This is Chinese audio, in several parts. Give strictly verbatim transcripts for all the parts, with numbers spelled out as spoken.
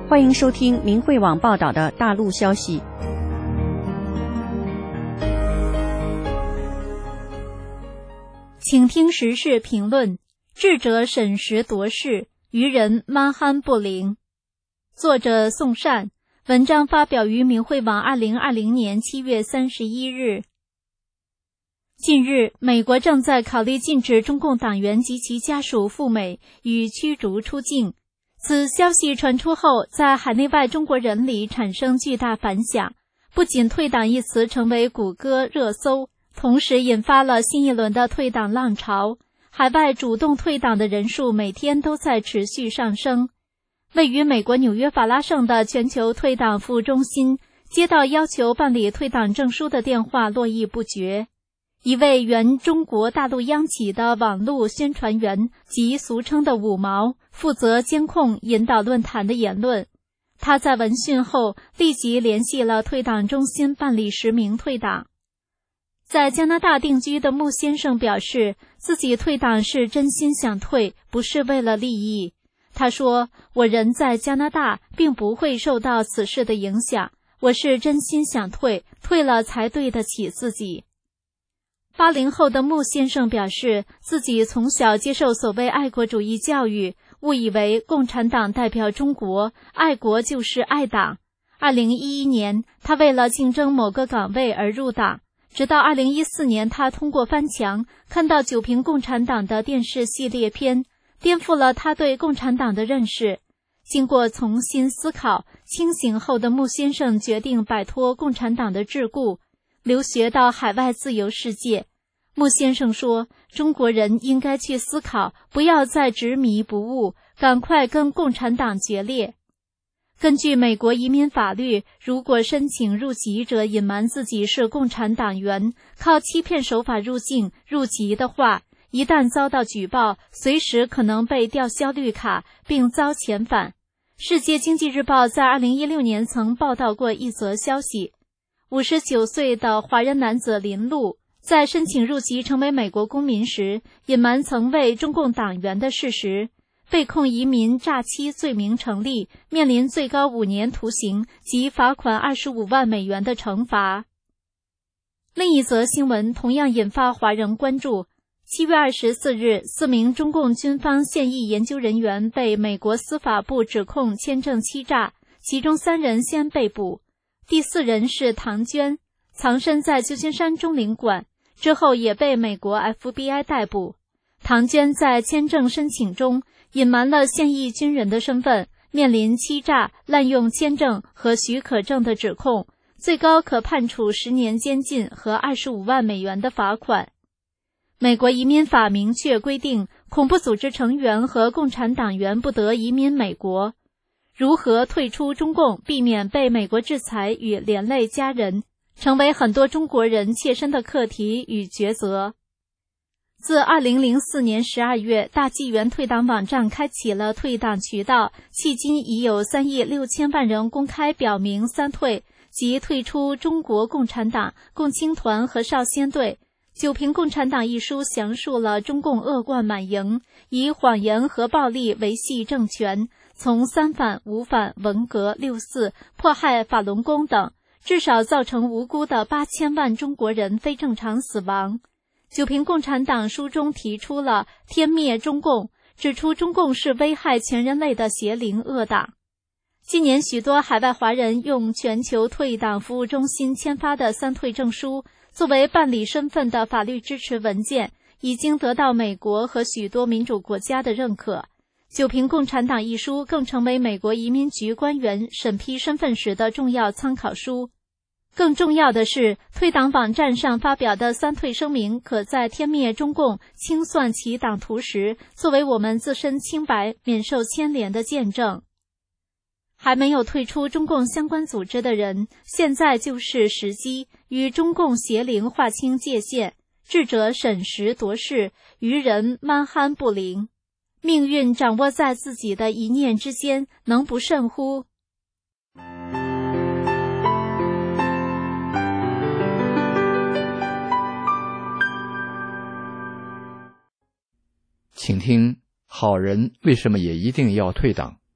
欢迎收听明慧网报道的大陆消息。 请听时事评论：智者审时度势，愚人蛮憨不灵。作者宋善，文章发表于明慧网二零二零年七月三十一日。近日，美国正在考虑禁止中共党员及其家属赴美与驱逐出境。此消息传出后，在海内外中国人里产生巨大反响，不仅退党一词成为谷歌热搜，同时引发了新一轮的退党浪潮。海外主动退党的人数每天都在持续上升。位于美国纽约法拉盛的全球退党服务中心，接到要求办理退党证书的电话络绎不绝。一位原中国大陆央企的网络宣传员及俗称的五毛，负责监控引导论坛的言论。他在闻讯后立即联系了退党中心办理实名退党。在加拿大定居的穆先生表示，自己退党是真心想退，不是为了利益。他说，我人在加拿大，并不会受到此事的影响，我是真心想退，退了才对得起自己。八零后的穆先生表示，自己从小接受所谓爱国主义教育，误以为共产党代表中国，爱国就是爱党。二零一一年，他为了竞争某个岗位而入党，直到二零一四年，他通过翻墙看到九评共产党的电视系列片，颠覆了他对共产党的认识。经过重新思考，清醒后的穆先生决定摆脱共产党的桎梏，留学到海外自由世界。穆先生说，中国人应该去思考，不要再执迷不悟，赶快跟共产党决裂。根据美国移民法律，如果申请入籍者隐瞒自己是共产党员，靠欺骗手法入境入籍的话，一旦遭到举报，随时可能被吊销绿卡并遭遣返。世界经济日报在二零一六年曾报道过一则消息，五十九岁的华人男子林路在申请入籍成为美国公民时，隐瞒曾为中共党员的事实，被控移民诈欺罪名成立，面临最高五年徒刑及罚款二十五万美元的惩罚。另一则新闻同样引发华人关注。七月二十四日，四名中共军方现役研究人员被美国司法部指控签证欺诈，其中三人先被捕，第四人是唐娟，藏身在旧金山中领馆，之后也被美国 F B I 逮捕。唐娟在签证申请中隐瞒了现役军人的身份，面临欺诈、滥用签证和许可证的指控，最高可判处十年监禁和二十五万美元的罚款。美国移民法明确规定，恐怖组织成员和共产党员不得移民美国。如何退出中共，避免被美国制裁与连累家人，成为很多中国人切身的课题与抉择。自二零零四年十二月，大纪元退党网站开启了退党渠道，迄今已有三亿六千万人公开表明三退，即退出中国共产党、共青团和少先队。九评共产党一书详述了中共恶贯满盈，以谎言和暴力维系政权，从三反、五反、文革、六四、迫害法轮功等，至少造成无辜的八千万中国人非正常死亡。九评共产党书中提出了天灭中共，指出中共是危害全人类的邪灵恶党。今年许多海外华人用全球退党服务中心签发的三退证书作为办理身份的法律支持文件，已经得到美国和许多民主国家的认可。九评共产党一书更成为美国移民局官员审批身份时的重要参考书。更重要的是，退党网站上发表的三退声明，可在天灭中共、清算其党徒时，作为我们自身清白、免受牵连的见证。还没有退出中共相关组织的人，现在就是时机，与中共邪灵划清界限。智者审时度势，愚人蛮憨不灵。命运掌握在自己的一念之间，能不慎乎？ 请听，好人为什么也一定要退党？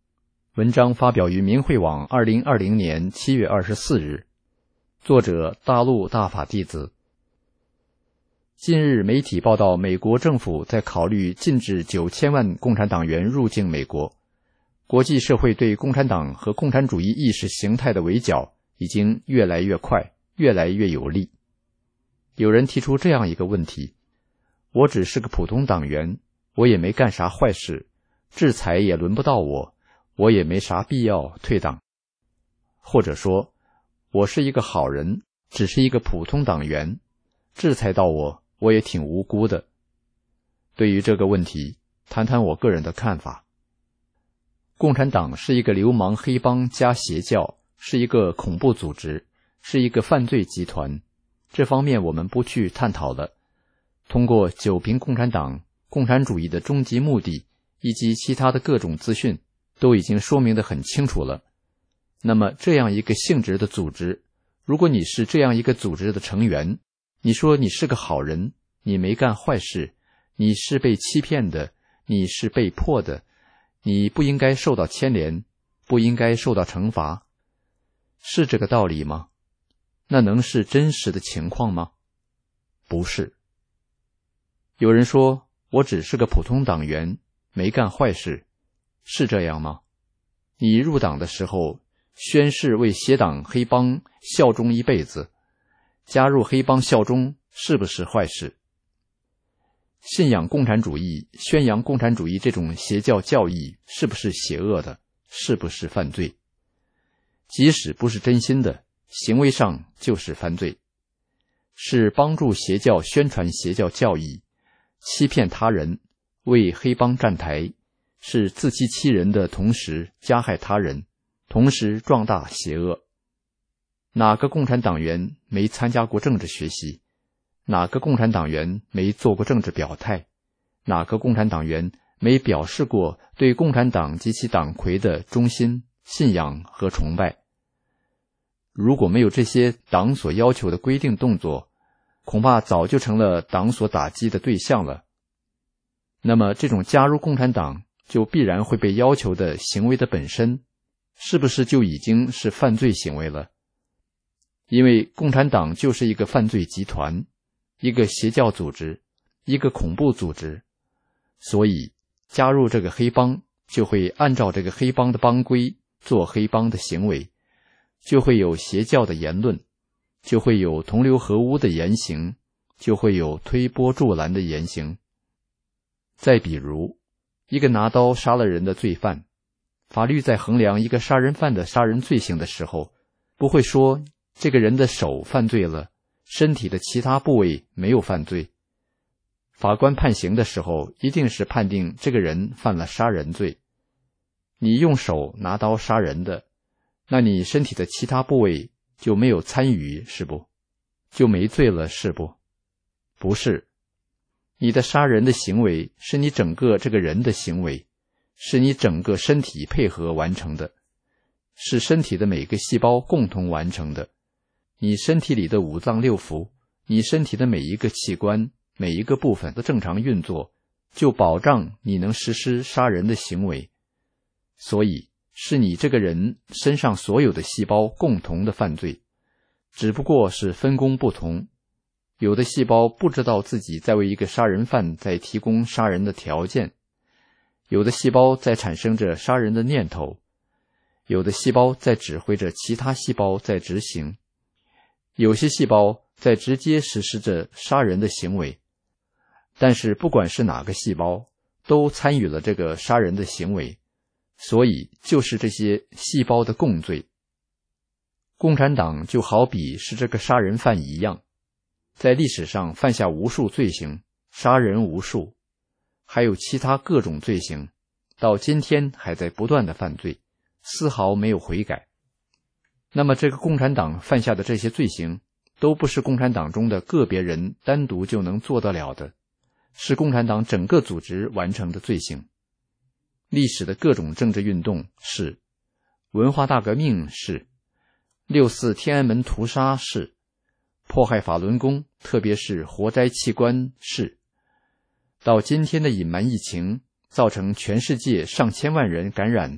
文章发表于明慧网二零二零年七月二十四日，作者大陆大法弟子。近日媒体报道，美国政府在考虑禁止九千万共产党员入境美国，国际社会对共产党和共产主义意识形态的围剿已经越来越快，越来越有力。有人提出这样一个问题：我只是个普通党员，我也没干啥坏事，制裁也轮不到我，我也没啥必要退党。或者说，我是一个好人，只是一个普通党员，制裁到我，我也挺无辜的。对于这个问题，谈谈我个人的看法。共产党是一个流氓黑帮加邪教，是一个恐怖组织，是一个犯罪集团，这方面我们不去探讨了。通过九评共产党、共产主义的终极目的以及其他的各种资讯，都已经说明得很清楚了。那么这样一个性质的组织，如果你是这样一个组织的成员，你说你是个好人，你没干坏事，你是被欺骗的，你是被迫的，你不应该受到牵连，不应该受到惩罚，是这个道理吗？那能是真实的情况吗？不是。有人说，我只是个普通党员，没干坏事，是这样吗？你入党的时候宣誓为邪党黑帮效忠一辈子，加入黑帮效忠是不是坏事？信仰共产主义、宣扬共产主义这种邪教教义是不是邪恶的？是不是犯罪？即使不是真心的，行为上就是犯罪，是帮助邪教宣传邪教教义，欺骗他人，为黑帮站台，是自欺欺人的同时加害他人，同时壮大邪恶。哪个共产党员没参加过政治学习？哪个共产党员没做过政治表态？哪个共产党员没表示过对共产党及其党魁的忠心、信仰和崇拜？如果没有这些党所要求的规定动作，恐怕早就成了党所打击的对象了。那么这种加入共产党就必然会被要求的行为的本身，是不是就已经是犯罪行为了？因为共产党就是一个犯罪集团，一个邪教组织，一个恐怖组织，所以加入这个黑帮就会按照这个黑帮的帮规做黑帮的行为，就会有邪教的言论，就会有同流合污的言行，就会有推波助澜的言行。再比如，一个拿刀杀了人的罪犯，法律在衡量一个杀人犯的杀人罪行的时候，不会说这个人的手犯罪了，身体的其他部位没有犯罪。法官判刑的时候，一定是判定这个人犯了杀人罪。你用手拿刀杀人的，那你身体的其他部位就没有参与，是不？就没罪了，是不？不是。你的杀人的行为是你整个这个人的行为，是你整个身体配合完成的，是身体的每个细胞共同完成的。你身体里的五脏六腑，你身体的每一个器官，每一个部分的正常运作，就保障你能实施杀人的行为。所以是你这个人身上所有的细胞共同的犯罪，只不过是分工不同。有的细胞不知道自己在为一个杀人犯在提供杀人的条件，有的细胞在产生着杀人的念头，有的细胞在指挥着其他细胞在执行，有些细胞在直接实施着杀人的行为。但是不管是哪个细胞，都参与了这个杀人的行为，所以就是这些细胞的共罪。共产党就好比是这个杀人犯一样，在历史上犯下无数罪行，杀人无数，还有其他各种罪行，到今天还在不断的犯罪，丝毫没有悔改。那么这个共产党犯下的这些罪行，都不是共产党中的个别人单独就能做得了的，是共产党整个组织完成的罪行。历史的各种政治运动是，文化大革命是，六四天安门屠杀是，迫害法轮功，特别是活摘器官是，到今天的隐瞒疫情，造成全世界上千万人感染，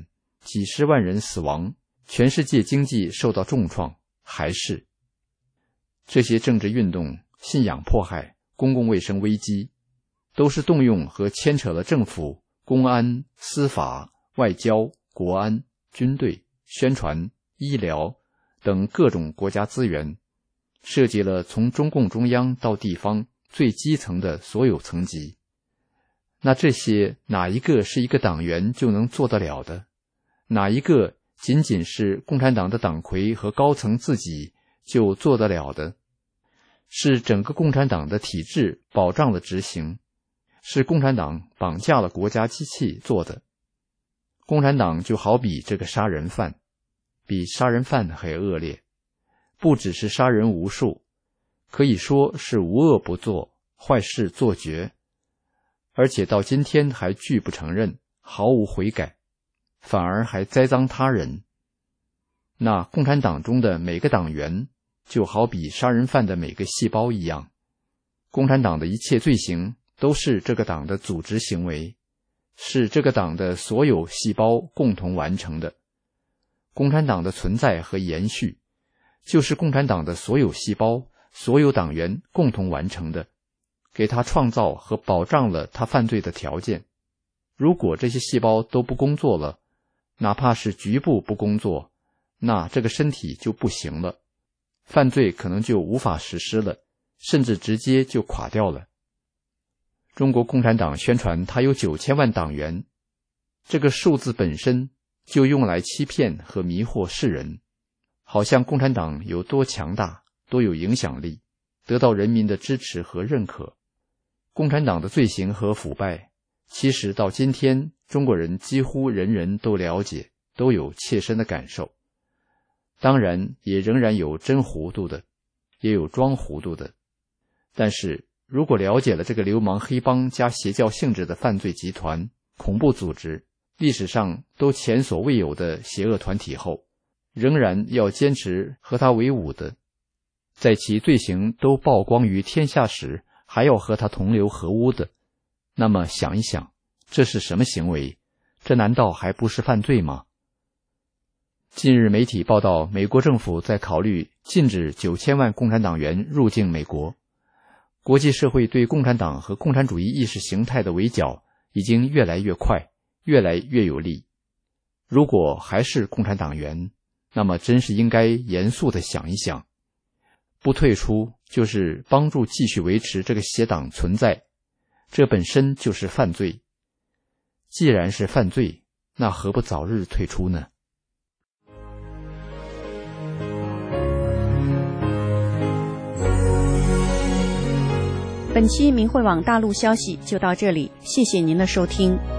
几十万人死亡，全世界经济受到重创，还是这些政治运动、信仰迫害、公共卫生危机，都是动用和牵扯了政府、公安、司法、外交、国安、军队、宣传、医疗等各种国家资源，涉及了从中共中央到地方最基层的所有层级。那这些哪一个是一个党员就能做得了的？哪一个仅仅是共产党的党魁和高层自己就做得了的？是整个共产党的体制保障了执行，是共产党绑架了国家机器做的。共产党就好比这个杀人犯，比杀人犯还恶劣，不只是杀人无数，可以说是无恶不作，坏事做绝，而且到今天还拒不承认，毫无悔改，反而还栽赃他人。那共产党中的每个党员就好比杀人犯的每个细胞一样，共产党的一切罪行都是这个党的组织行为，是这个党的所有细胞共同完成的。共产党的存在和延续，就是共产党的所有细胞、所有党员共同完成的，给他创造和保障了他犯罪的条件。如果这些细胞都不工作了，哪怕是局部不工作，那这个身体就不行了，犯罪可能就无法实施了，甚至直接就垮掉了。中国共产党宣传它有九千万党员，这个数字本身就用来欺骗和迷惑世人，好像共产党有多强大，多有影响力，得到人民的支持和认可。共产党的罪行和腐败，其实到今天中国人几乎人人都了解，都有切身的感受。当然也仍然有真糊涂的，也有装糊涂的。但是如果了解了这个流氓黑帮加邪教性质的犯罪集团、恐怖组织，历史上都前所未有的邪恶团体后，仍然要坚持和他为伍的，在其罪行都曝光于天下时，还要和他同流合污的，那么想一想，这是什么行为？这难道还不是犯罪吗？近日媒体报道，美国政府在考虑禁止九千万共产党员入境美国。国际社会对共产党和共产主义意识形态的围剿已经越来越快，越来越有力。如果还是共产党员，那么真是应该严肃地想一想，不退出就是帮助继续维持这个邪党存在，这本身就是犯罪。既然是犯罪，那何不早日退出呢？ 本期明慧网大陆消息就到这里，谢谢您的收听。